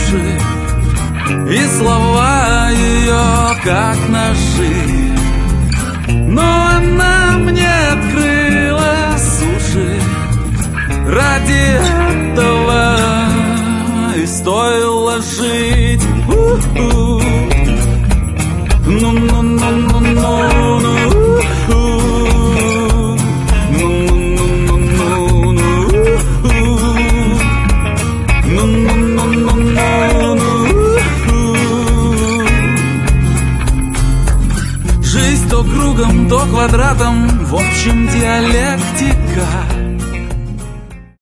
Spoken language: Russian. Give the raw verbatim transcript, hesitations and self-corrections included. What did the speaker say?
суши, и слова ее как ножи. Но она мне открыла суши. Ради этого и стоило жить. У-у. Ну-ну-ну-ну-ну-ну. Жизнь то кругом, то квадратом, в общем диалектика.